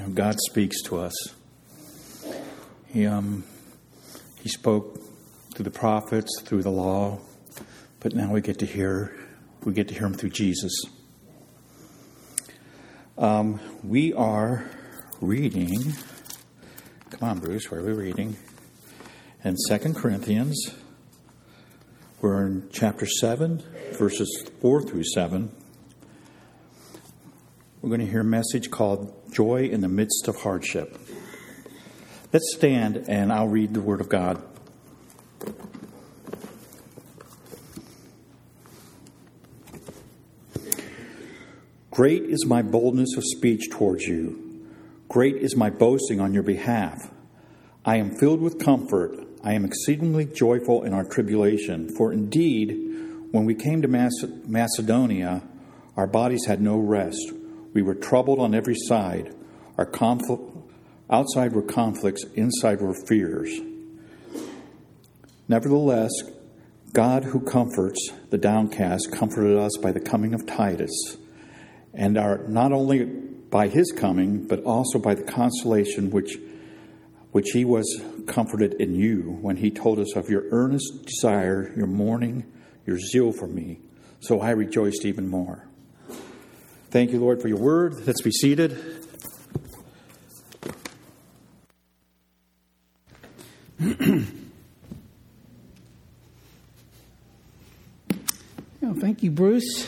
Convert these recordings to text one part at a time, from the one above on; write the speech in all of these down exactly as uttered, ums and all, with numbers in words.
know, God speaks to us. He um, He spoke through the prophets, through the law, but now we get to hear we get to hear Him through Jesus. Um, we are reading. Come on, Bruce. Where are we reading? In Second Corinthians. We're in chapter seven, verses four through seven. We're going to hear a message called Joy in the Midst of Hardship. Let's stand and I'll read the Word of God. Great is my boldness of speech towards you. Great is my boasting on your behalf. I am filled with comfort. I am exceedingly joyful in our tribulation. For indeed, when we came to Macedonia, our bodies had no rest. We were troubled on every side. Our conflict, outside were conflicts, inside were fears. Nevertheless, God who comforts the downcast comforted us by the coming of Titus, and our not only by his coming, but also by the consolation which which he was comforted in you when he told us of your earnest desire, your mourning, your zeal for me. So I rejoiced even more. Thank you, Lord, for your word. Let's be seated. Well, thank you, Bruce.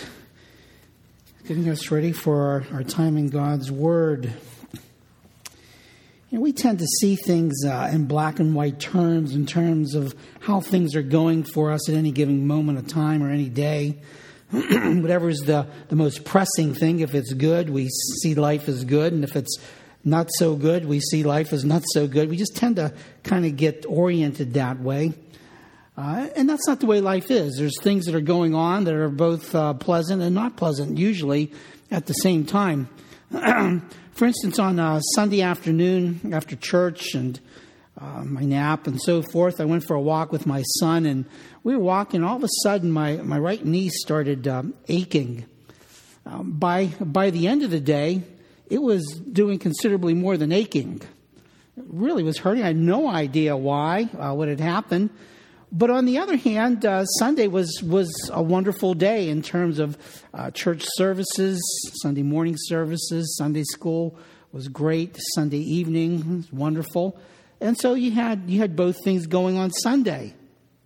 Getting us ready for our, our time in God's Word. You know, we tend to see things uh, in black and white terms in terms of how things are going for us at any given moment of time or any day. Whatever is the, the most pressing thing, if it's good, we see life as good. And if it's not so good, we see life as not so good. We just tend to kind of get oriented that way. Uh, and that's not the way life is. There's things that are going on that are both uh, pleasant and not pleasant, usually at the same time. For instance, on a Sunday afternoon after church and uh, my nap and so forth, I went for a walk with my son, and we were walking. All of a sudden, my, my right knee started um, aching. Um, by by the end of the day, it was doing considerably more than aching. It really was hurting. I had no idea why, uh, what had happened. But on the other hand, uh, Sunday was, was a wonderful day in terms of uh, church services, Sunday morning services. Sunday school was great. Sunday evening was wonderful. And so you had you had both things going on Sunday.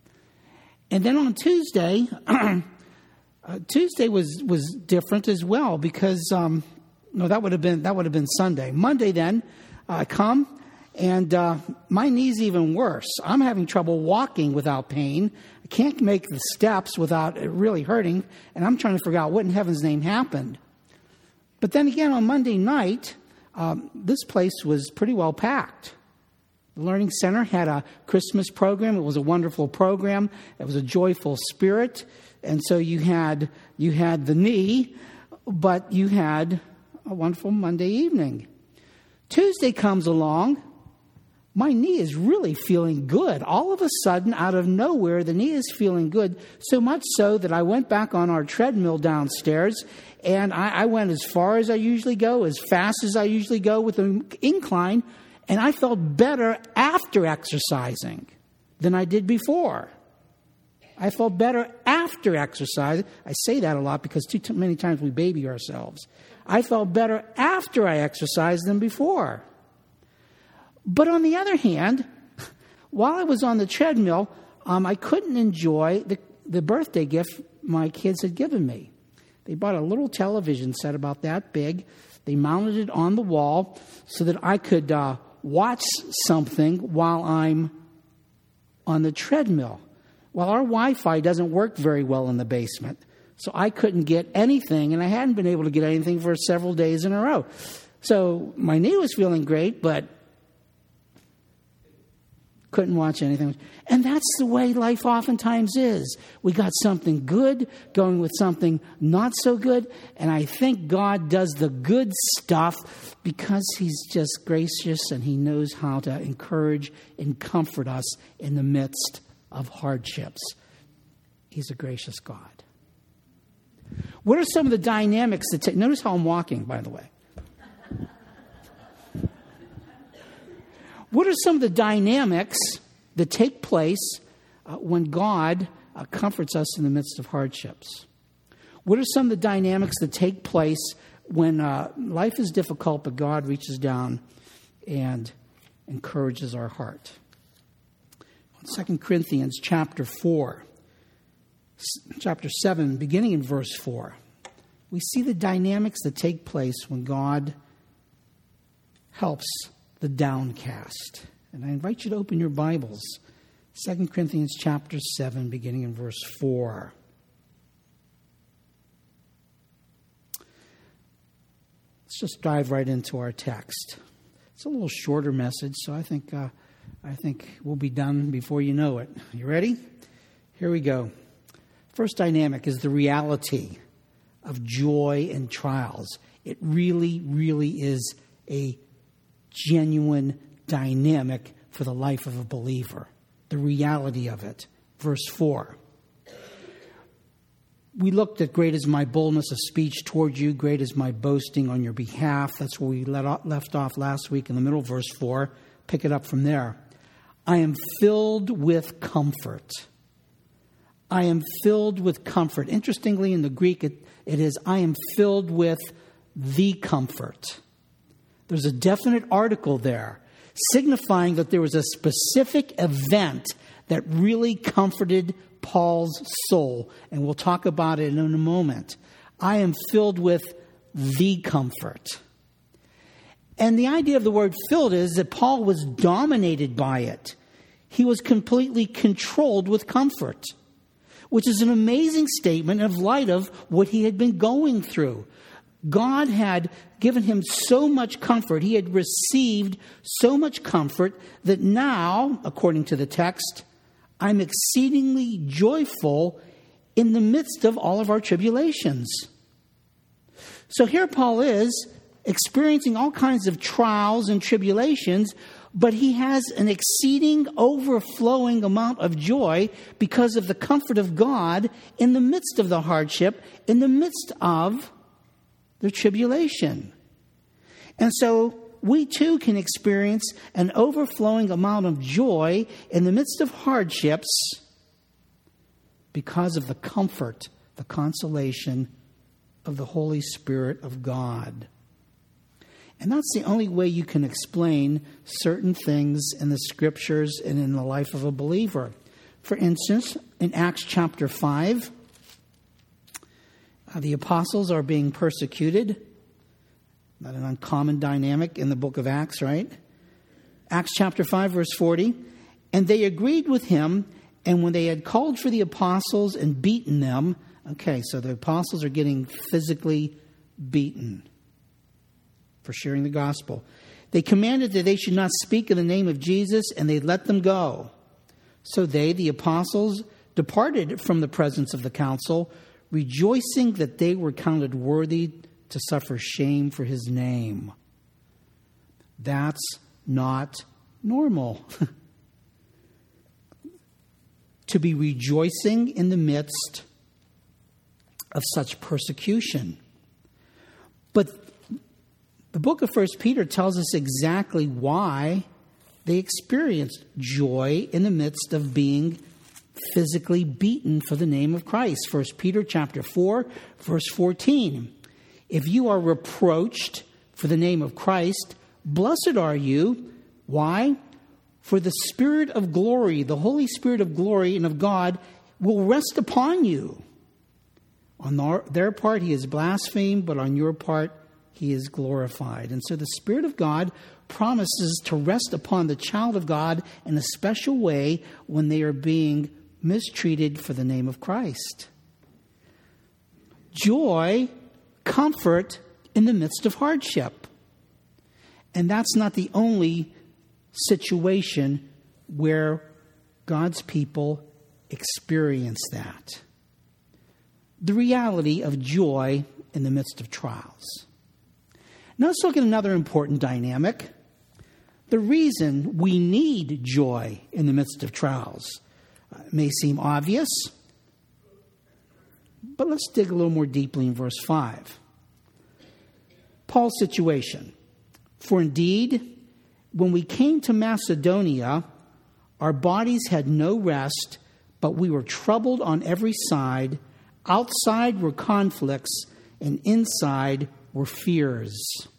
And then on Tuesday, uh, Tuesday was, was different as well because um, no, that would have been that would have been Sunday. Monday then, I uh, come. And uh, my knee's even worse. I'm having trouble walking without pain. I can't make the steps without it really hurting. And I'm trying to figure out what in heaven's name happened. But then again, on Monday night, um, this place was pretty well packed. The Learning Center had a Christmas program. It was a wonderful program. It was a joyful spirit. And so you had you had the knee, but you had a wonderful Monday evening. Tuesday comes along. My knee is really feeling good. All of a sudden, out of nowhere, the knee is feeling good, so much so that I went back on our treadmill downstairs, and I, I went as far as I usually go, as fast as I usually go with an incline, and I felt better after exercising than I did before. I felt better after exercise. I say that a lot because too t- many times we baby ourselves. I felt better after I exercised than before. But on the other hand, while I was on the treadmill, um, I couldn't enjoy the, the birthday gift my kids had given me. They bought a little television set about that big. They mounted it on the wall so that I could uh, watch something while I'm on the treadmill. Well, our Wi-Fi doesn't work very well in the basement, so I couldn't get anything, and I hadn't been able to get anything for several days in a row. So my knee was feeling great, but couldn't watch anything. And that's the way life oftentimes is. We got something good going with something not so good. And I think God does the good stuff because he's just gracious and he knows how to encourage and comfort us in the midst of hardships. He's a gracious God. What are some of the dynamics that take... Notice how I'm walking, by the way. What are some of the dynamics that take place uh, when God uh, comforts us in the midst of hardships? What are some of the dynamics that take place when uh, life is difficult, but God reaches down and encourages our heart? Second Corinthians chapter four, chapter seven, beginning in verse four, we see the dynamics that take place when God helps the downcast. And I invite you to open your Bibles. Second Corinthians chapter seven, beginning in verse four. Let's just dive right into our text. It's a little shorter message, so I think uh, I think we'll be done before you know it. You ready? Here we go. First dynamic is the reality of joy and trials. It really, really is a genuine dynamic for the life of a believer. The reality of it. Verse four. We looked at great is my boldness of speech toward you, great is my boasting on your behalf. That's where we let off, left off last week in the middle of verse four. Pick it up from there. I am filled with comfort. I am filled with comfort. Interestingly, in the Greek, it, it is, I am filled with the comfort. There's a definite article there, signifying that there was a specific event that really comforted Paul's soul. And we'll talk about it in a moment. I am filled with the comfort. And the idea of the word filled is that Paul was dominated by it. He was completely controlled with comfort, which is an amazing statement in light of what he had been going through. God had given him so much comfort. He had received so much comfort that now, according to the text, I'm exceedingly joyful in the midst of all of our tribulations. So here Paul is experiencing all kinds of trials and tribulations, but he has an exceeding, overflowing amount of joy because of the comfort of God in the midst of the hardship, in the midst of the tribulation. And so we too can experience an overflowing amount of joy in the midst of hardships because of the comfort, the consolation of the Holy Spirit of God. And that's the only way you can explain certain things in the Scriptures and in the life of a believer. For instance, in Acts chapter five, uh, the apostles are being persecuted. Not an uncommon dynamic in the book of Acts, right? Acts chapter five, verse forty. And they agreed with him, and when they had called for the apostles and beaten them, okay, so the apostles are getting physically beaten for sharing the gospel. They commanded that they should not speak in the name of Jesus, and they let them go. So they, the apostles, departed from the presence of the council, rejoicing that they were counted worthy to suffer shame for his name. That's not normal. To be rejoicing in the midst of such persecution. But the book of First Peter tells us exactly why they experienced joy in the midst of being physically beaten for the name of Christ. First Peter chapter four, verse fourteen. If you are reproached for the name of Christ, blessed are you. Why? For the Spirit of glory, the Holy Spirit of glory and of God will rest upon you. On their part, he is blasphemed, but on your part, he is glorified. And so the Spirit of God promises to rest upon the child of God in a special way when they are being mistreated for the name of Christ. Joy, comfort in the midst of hardship. And that's not the only situation where God's people experience that. The reality of joy in the midst of trials. Now let's look at another important dynamic. The reason we need joy in the midst of trials uh, may seem obvious, but let's dig a little more deeply in verse five. Paul's situation. For indeed, when we came to Macedonia, our bodies had no rest, but we were troubled on every side. Outside were conflicts, and inside were fears.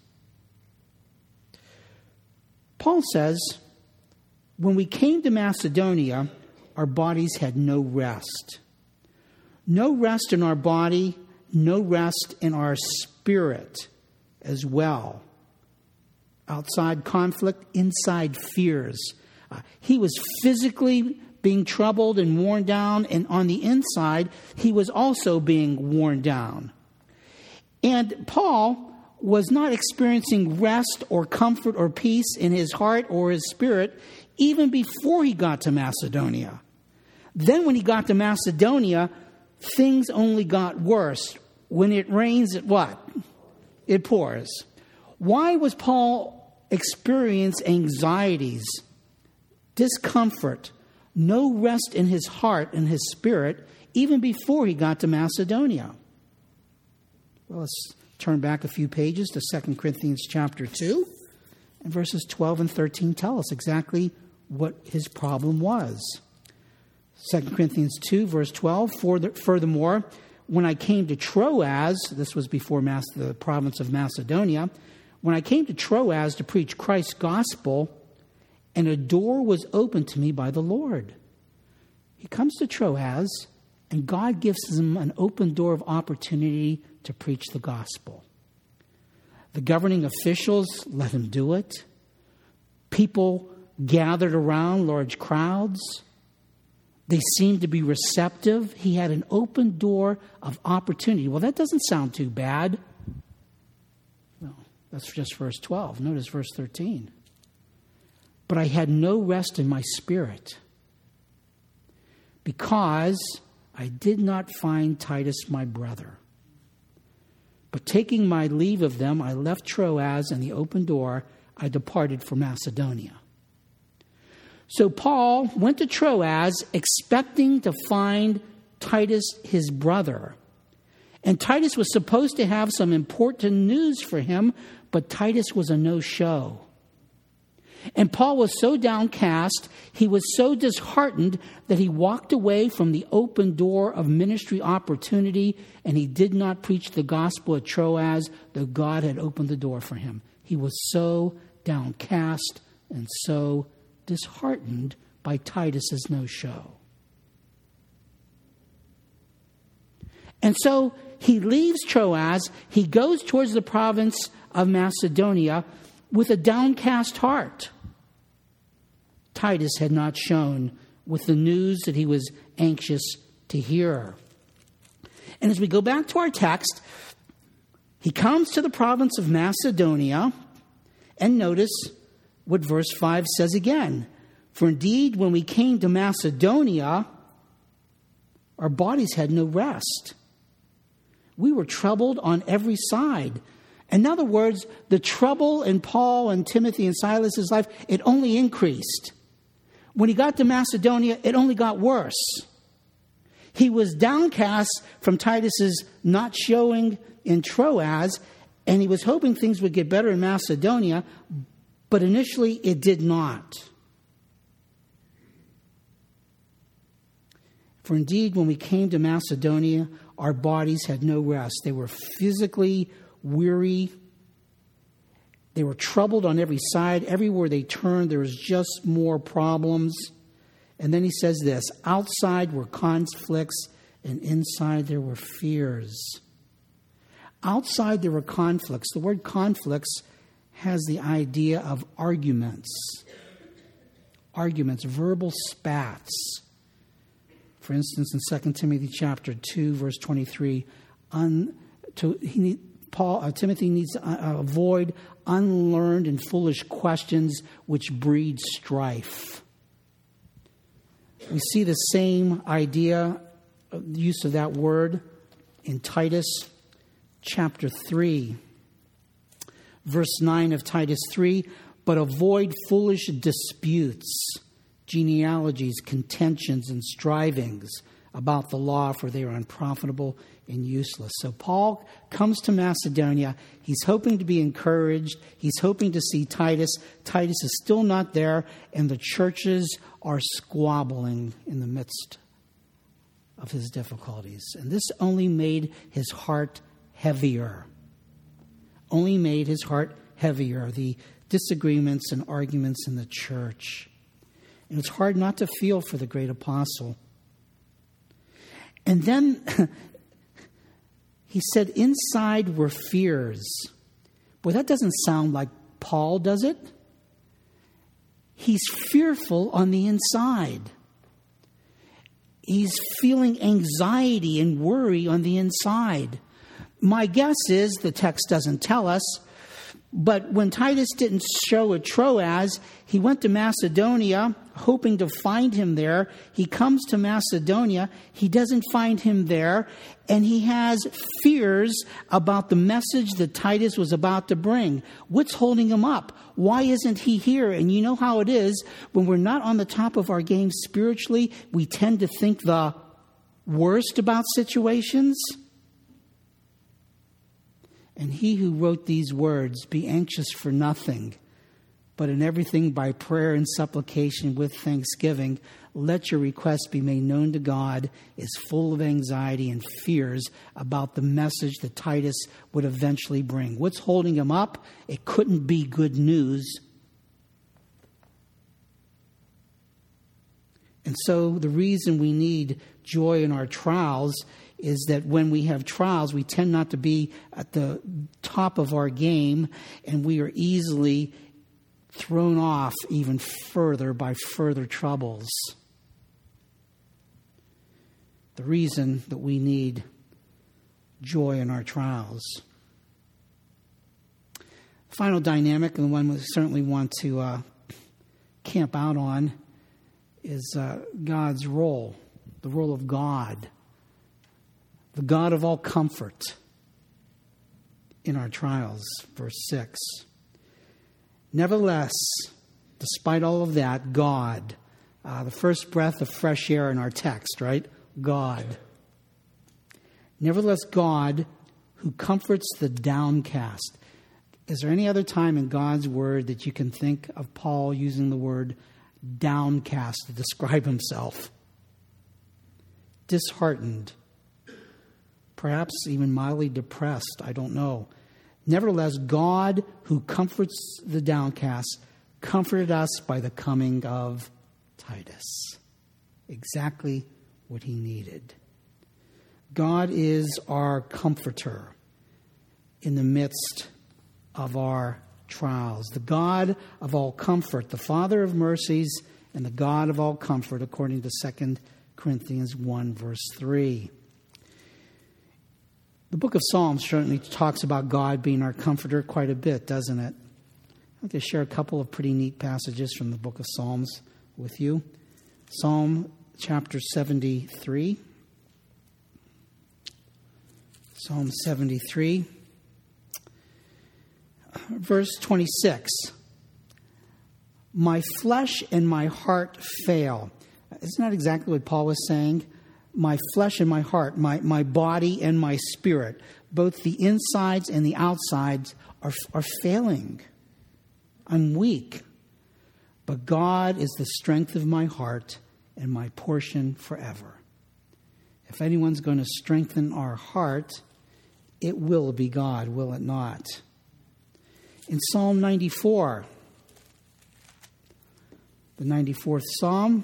Paul says, when we came to Macedonia, our bodies had no rest. No rest in our body, no rest in our spirit as well. Outside conflict, inside fears. Uh, he was physically being troubled and worn down, and on the inside, he was also being worn down. And Paul was not experiencing rest or comfort or peace in his heart or his spirit even before he got to Macedonia. Then when he got to Macedonia, things only got worse. When it rains, it what? It pours. Why was Paul experiencing anxieties, discomfort, no rest in his heart and his spirit, even before he got to Macedonia? Well, let's turn back a few pages to Second Corinthians chapter two, and verses twelve and thirteen tell us exactly what his problem was. Second Corinthians two, verse twelve, furthermore, when I came to Troas, this was before Mas- the province of Macedonia, when I came to Troas to preach Christ's gospel, and a door was opened to me by the Lord. He comes to Troas, and God gives him an open door of opportunity to preach the gospel. The governing officials let him do it. People gathered around, large crowds. They seemed to be receptive. He had an open door of opportunity. Well, that doesn't sound too bad. No, that's just verse twelve. Notice verse thirteen. But I had no rest in my spirit, because I did not find Titus my brother. But taking my leave of them, I left Troas, and the open door, I departed for Macedonia. So Paul went to Troas expecting to find Titus his brother. And Titus was supposed to have some important news for him, but Titus was a no-show. And Paul was so downcast, he was so disheartened that he walked away from the open door of ministry opportunity, and he did not preach the gospel at Troas, though God had opened the door for him. He was so downcast and so disheartened by Titus's no-show. And so he leaves Troas, he goes towards the province of Macedonia with a downcast heart. Titus had not shown with the news that he was anxious to hear. And as we go back to our text, he comes to the province of Macedonia, and notice what verse five says again. For indeed, when we came to Macedonia, our bodies had no rest. We were troubled on every side. In other words, the trouble in Paul and Timothy and Silas's life, it only increased. When he got to Macedonia, it only got worse. He was downcast from Titus's not showing in Troas, and he was hoping things would get better in Macedonia, but initially it did not. For indeed, when we came to Macedonia, our bodies had no rest. They were physically weary. They were troubled on every side. Everywhere they turned, there was just more problems. And then he says this, outside were conflicts, and inside there were fears. Outside there were conflicts. The word conflicts has the idea of arguments. Arguments, verbal spats. For instance, in Second Timothy chapter two, verse twenty-three, un, to, he need, Paul, uh, Timothy needs to uh, avoid unlearned and foolish questions which breed strife. We see the same idea, the use of that word, in Titus chapter three, verse nine of Titus three. But avoid foolish disputes, genealogies, contentions, and strivings about the law, for they are unprofitable and useless. So Paul comes to Macedonia. He's hoping to be encouraged. He's hoping to see Titus. Titus is still not there, and the churches are squabbling in the midst of his difficulties. And this only made his heart heavier. Only made his heart heavier, the disagreements and arguments in the church. And it's hard not to feel for the great apostle. And then he said, inside were fears. Boy, that doesn't sound like Paul, does it? He's fearful on the inside. He's feeling anxiety and worry on the inside. My guess is, the text doesn't tell us, but when Titus didn't show at Troas, he went to Macedonia hoping to find him there. He comes to Macedonia. He doesn't find him there. And he has fears about the message that Titus was about to bring. What's holding him up? Why isn't he here? And you know how it is. When we're not on the top of our game spiritually, we tend to think the worst about situations. And he who wrote these words, be anxious for nothing, but in everything by prayer and supplication with thanksgiving, let your requests be made known to God, is full of anxiety and fears about the message that Titus would eventually bring. What's holding him up? It couldn't be good news. And so the reason we need joy in our trials is that when we have trials, we tend not to be at the top of our game, and we are easily thrown off even further by further troubles. The reason that we need joy in our trials. Final dynamic, and the one we certainly want to uh, camp out on, is uh, God's role, the role of God. The God of all comfort in our trials. Verse six. Nevertheless, despite all of that, God, uh, the first breath of fresh air in our text, right? God. Nevertheless, God, who comforts the downcast. Is there any other time in God's word that you can think of Paul using the word downcast to describe himself? Disheartened. Perhaps even mildly depressed, I don't know. Nevertheless, God, who comforts the downcast, comforted us by the coming of Titus. Exactly what he needed. God is our comforter in the midst of our trials. The God of all comfort, the Father of mercies, and the God of all comfort, according to Second Corinthians one, verse three. The book of Psalms certainly talks about God being our comforter quite a bit, doesn't it? I'd like to share a couple of pretty neat passages from the book of Psalms with you. Psalm chapter seventy-three. Psalm seventy-three, verse twenty-six. My flesh and my heart fail. Isn't that exactly what Paul was saying? My flesh and my heart, my, my body and my spirit, both the insides and the outsides are, are failing. I'm weak. But God is the strength of my heart and my portion forever. If anyone's going to strengthen our heart, it will be God, will it not? In Psalm ninety-four, the ninety-fourth Psalm,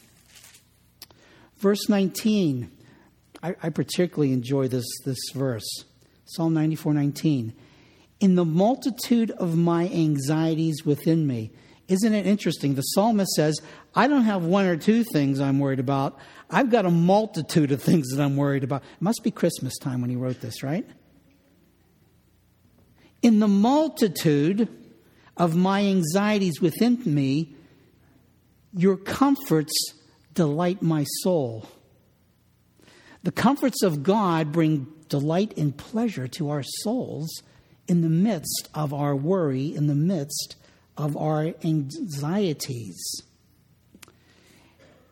verse nineteen, I, I particularly enjoy this, this verse. Psalm ninety-four nineteen. In the multitude of my anxieties within me. Isn't it interesting? The psalmist says, I don't have one or two things I'm worried about. I've got a multitude of things that I'm worried about. It must be Christmas time when he wrote this, right? In the multitude of my anxieties within me, your comforts delight my soul. The comforts of God bring delight and pleasure to our souls in the midst of our worry, in the midst of our anxieties.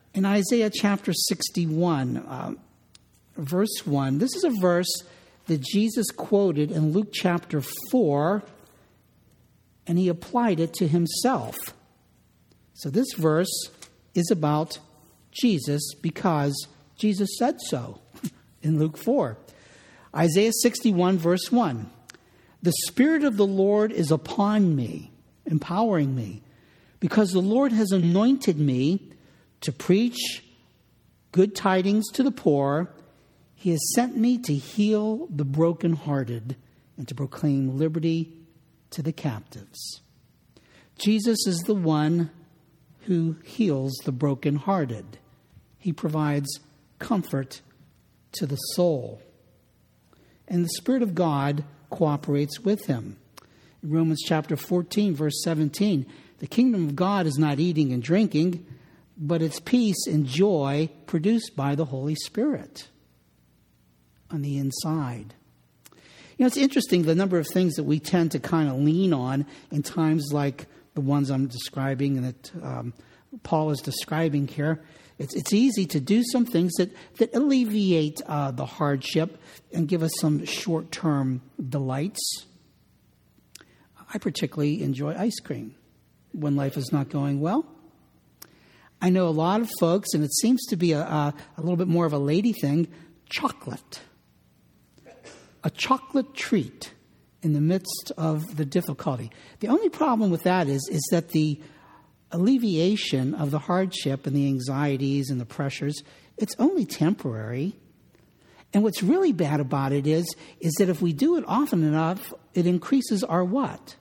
In Isaiah chapter sixty-one, uh, verse one, this is a verse that Jesus quoted in Luke chapter four, and he applied it to himself. So this verse is about Jesus because Jesus said so in Luke four. Isaiah sixty-one, verse one. The Spirit of the Lord is upon me, empowering me, because the Lord has anointed me to preach good tidings to the poor. He has sent me to heal the brokenhearted and to proclaim liberty to the captives. Jesus is the one who heals the brokenhearted. He provides comfort to the soul. And the Spirit of God cooperates with him. In Romans chapter fourteen, verse seventeen, the kingdom of God is not eating and drinking, but it's peace and joy produced by the Holy Spirit on the inside. You know, it's interesting the number of things that we tend to kind of lean on in times like the ones I'm describing and that um, Paul is describing here. It's, it's easy to do some things that, that alleviate uh, the hardship and give us some short-term delights. I particularly enjoy ice cream when life is not going well. I know a lot of folks, and it seems to be a, a, a little bit more of a lady thing, chocolate. A chocolate treat in the midst of the difficulty. The only problem with that is, is that the alleviation of the hardship and the anxieties and the pressures, it's only temporary. And what's really bad about it is, is that if we do it often enough, it increases our what?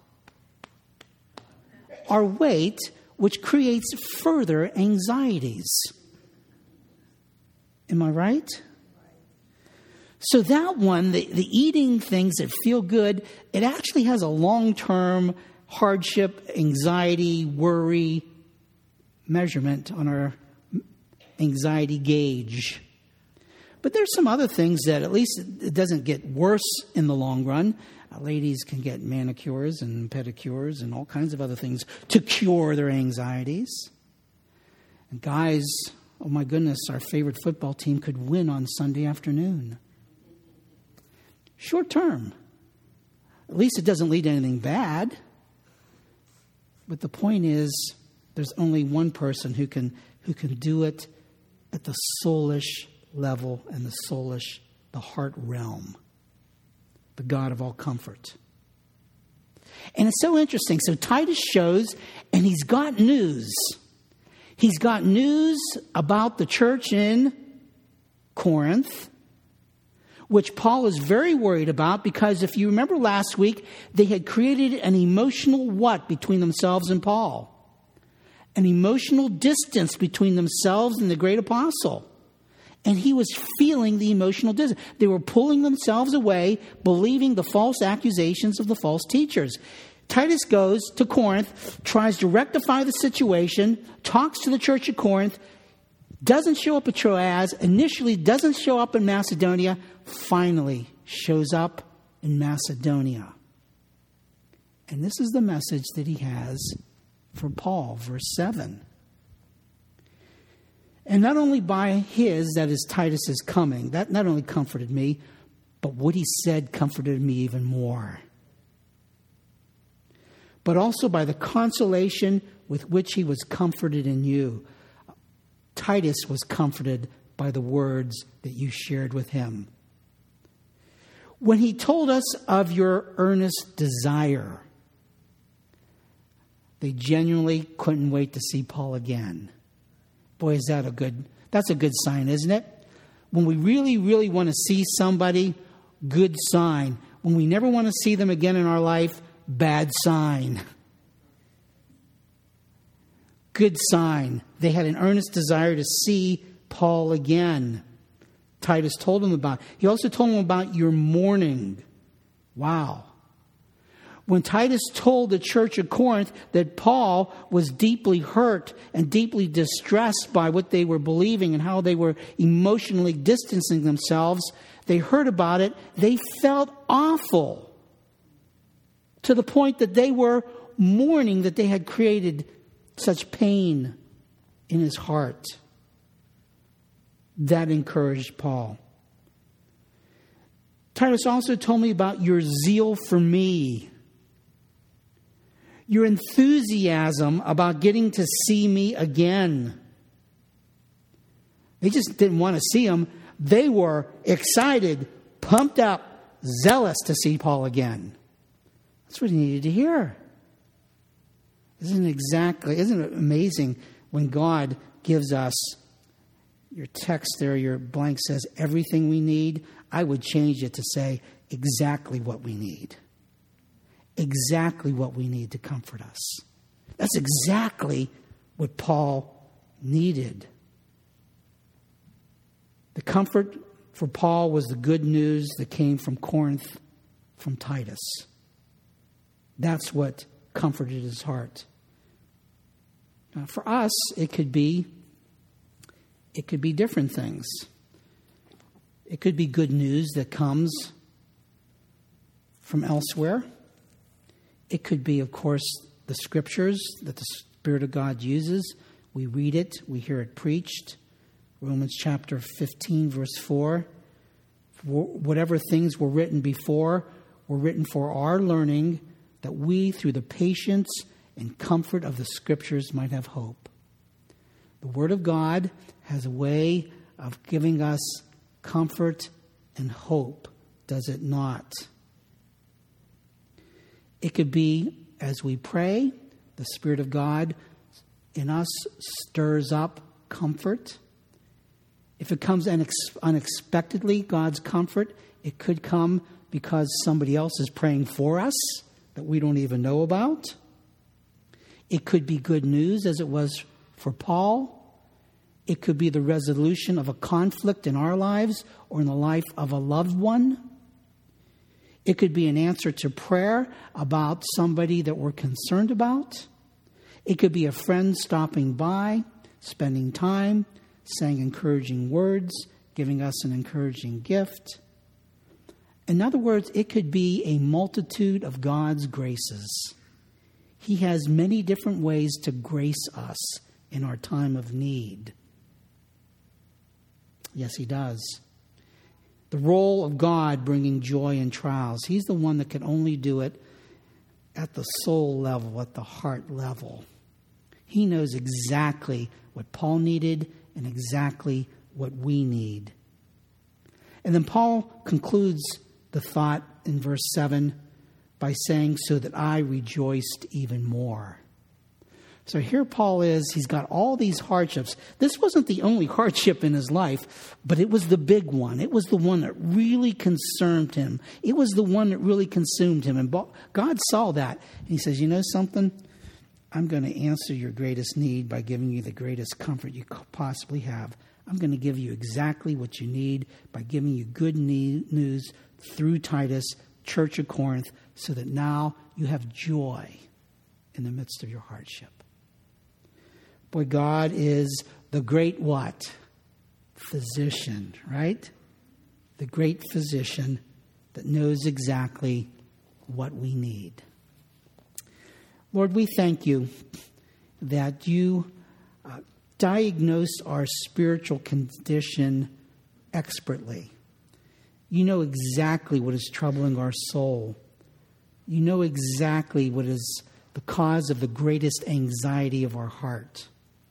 Our weight, which creates further anxieties. Am I right? So that one, the, the eating things that feel good, it actually has a long-term hardship, anxiety, worry measurement on our anxiety gauge. But there's some other things that at least it doesn't get worse in the long run. Uh, ladies can get manicures and pedicures and all kinds of other things to cure their anxieties. And guys, oh my goodness, our favorite football team could win on Sunday afternoon. Short term. At least it doesn't lead to anything bad. But the point is, there's only one person who can who can do it at the soulish level and the soulish, the heart realm. The God of all comfort. And it's so interesting. So Titus shows, and he's got news. He's got news about the church in Corinth, which Paul is very worried about because if you remember last week, they had created an emotional what between themselves and Paul? An emotional distance between themselves and the great apostle. And he was feeling the emotional distance. They were pulling themselves away, believing the false accusations of the false teachers. Titus goes to Corinth, tries to rectify the situation, talks to the church at Corinth, doesn't show up at Troas, initially doesn't show up in Macedonia, finally shows up in Macedonia. And this is the message that he has for Paul, verse seven. And not only by his, that is Titus's coming, that not only comforted me, but what he said comforted me even more. But also by the consolation with which he was comforted in you. Titus was comforted by the words that you shared with him. When he told us of your earnest desire, they genuinely couldn't wait to see Paul again. Boy, is that a good, that's a good sign, isn't it? When we really, really want to see somebody, good sign. When we never want to see them again in our life, bad sign. Good sign. They had an earnest desire to see Paul again. Titus told him about it. He also told him about your mourning. Wow. When Titus told the church of Corinth that Paul was deeply hurt and deeply distressed by what they were believing and how they were emotionally distancing themselves, they heard about it. They felt awful to the point that they were mourning that they had created such pain in his heart. that encouraged Paul. Titus also told me about your zeal for me. Your enthusiasm about getting to see me again. They just didn't want to see him. They were excited, pumped up, zealous to see Paul again. That's what he needed to hear. Isn't it exactly, isn't it amazing when God gives us, your text there, your blank says everything we need. I would change it to say exactly what we need. Exactly what we need to comfort us. That's exactly what Paul needed. The comfort for Paul was the good news that came from Corinth, from Titus. That's what comforted his heart. Now, for us, it could be, it could be different things. It could be good news that comes from elsewhere. It could be, of course, the scriptures that the Spirit of God uses. We read it, we hear it preached. Romans chapter fifteen, verse four. Whatever things were written before were written for our learning, that we, through the patience and comfort of the scriptures, might have hope. The Word of God has a way of giving us comfort and hope, does it not? It could be, as we pray, the Spirit of God in us stirs up comfort. If it comes unex- unexpectedly, God's comfort, it could come because somebody else is praying for us that we don't even know about. It could be good news, as it was for Paul. It could be the resolution of a conflict in our lives or in the life of a loved one. It could be an answer to prayer about somebody that we're concerned about. It could be a friend stopping by, spending time, saying encouraging words, giving us an encouraging gift. In other words, it could be a multitude of God's graces. He has many different ways to grace us in our time of need. Yes, he does. The role of God bringing joy in trials. He's the one that can only do it at the soul level, at the heart level. He knows exactly what Paul needed and exactly what we need. And then Paul concludes the thought in verse seven by saying, so that I rejoiced even more. So here Paul is, he's got all these hardships. This wasn't the only hardship in his life, but it was the big one. It was the one that really concerned him. It was the one that really consumed him. And God saw that. And he says, you know something? I'm going to answer your greatest need by giving you the greatest comfort you could possibly have. I'm going to give you exactly what you need by giving you good news through Titus, Church of Corinth, so that now you have joy in the midst of your hardship. Boy, God is the great what? Physician, right? The great physician that knows exactly what we need. Lord, we thank you that you uh, diagnose our spiritual condition expertly. You know exactly what is troubling our soul. You know exactly what is the cause of the greatest anxiety of our heart.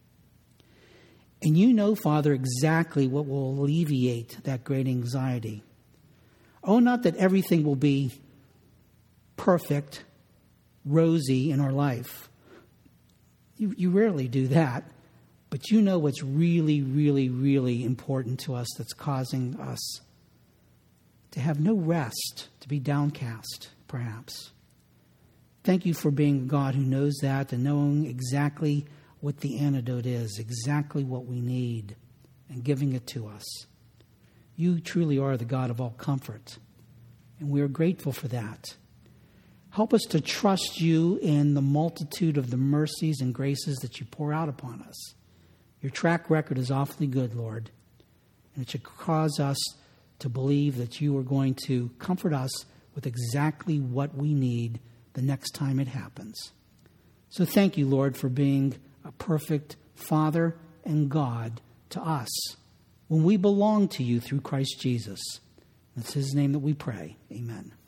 And you know, Father, exactly what will alleviate that great anxiety. Oh, not that everything will be perfect, rosy in our life. You, you rarely do that. But you know what's really, really, really important to us that's causing us to have no rest, to be downcast, perhaps. Thank you for being a God who knows that and knowing exactly what the antidote is, exactly what we need, and giving it to us. You truly are the God of all comfort, and we are grateful for that. Help us to trust you in the multitude of the mercies and graces that you pour out upon us. Your track record is awfully good, Lord, and it should cause us to believe that you are going to comfort us with exactly what we need the next time it happens. So thank you, Lord, for being a perfect Father and God to us. when we belong to you through Christ Jesus. It's his name that we pray. Amen.